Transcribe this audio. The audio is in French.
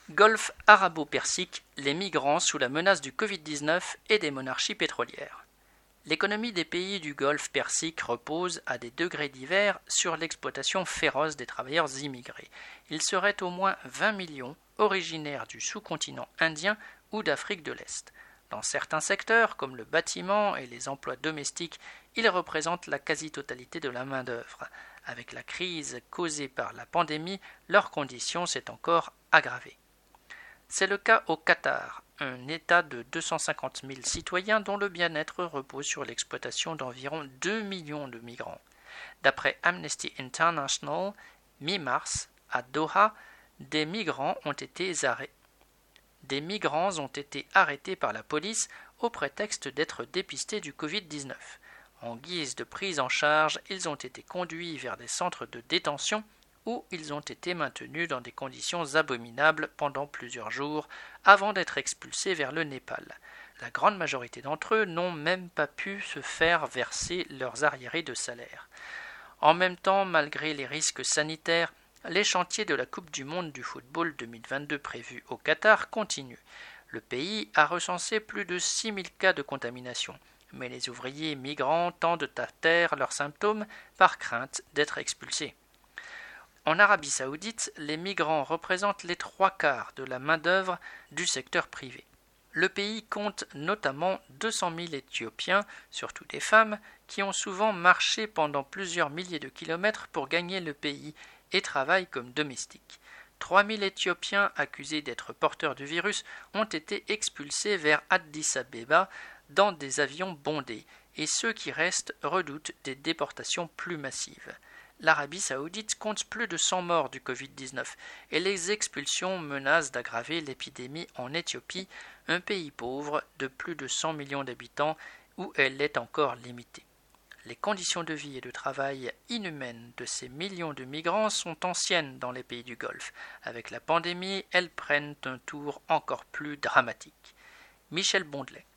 Golfe arabo-persique, les migrants sous la menace du Covid-19 et des monarchies pétrolières. L'économie des pays du Golfe Persique repose, à des degrés divers, sur l'exploitation féroce des travailleurs immigrés. Ils seraient au moins 20 millions, originaires du sous-continent indien ou d'Afrique de l'Est. Dans certains secteurs, comme le bâtiment et les emplois domestiques, ils représentent la quasi-totalité de la main-d'œuvre. Avec la crise causée par la pandémie, leur condition s'est encore aggravée. C'est le cas au Qatar, un État de 250 000 citoyens dont le bien-être repose sur l'exploitation d'environ 2 millions de migrants. D'après Amnesty International, mi-mars, à Doha, des migrants ont été arrêtés par la police au prétexte d'être dépistés du Covid-19. En guise de prise en charge, ils ont été conduits vers des centres de détention où ils ont été maintenus dans des conditions abominables pendant plusieurs jours avant d'être expulsés vers le Népal. La grande majorité d'entre eux n'ont même pas pu se faire verser leurs arriérés de salaire. En même temps, malgré les risques sanitaires, les chantiers de la Coupe du monde du football 2022 prévus au Qatar continuent. Le pays a recensé plus de 6 000 cas de contamination, mais les ouvriers migrants tendent à taire leurs symptômes par crainte d'être expulsés. En Arabie saoudite, les migrants représentent les 3/4 de la main-d'œuvre du secteur privé. Le pays compte notamment 200 000 Éthiopiens, surtout des femmes, qui ont souvent marché pendant plusieurs milliers de kilomètres pour gagner le pays et travaillent comme domestiques. 3 000 Éthiopiens accusés d'être porteurs du virus ont été expulsés vers Addis Abeba dans des avions bondés, et ceux qui restent redoutent des déportations plus massives. L'Arabie saoudite compte plus de 100 morts du Covid-19 et les expulsions menacent d'aggraver l'épidémie en Éthiopie, un pays pauvre de plus de 100 millions d'habitants où elle est encore limitée. Les conditions de vie et de travail inhumaines de ces millions de migrants sont anciennes dans les pays du Golfe. Avec la pandémie, elles prennent un tour encore plus dramatique. Michel Bondelet.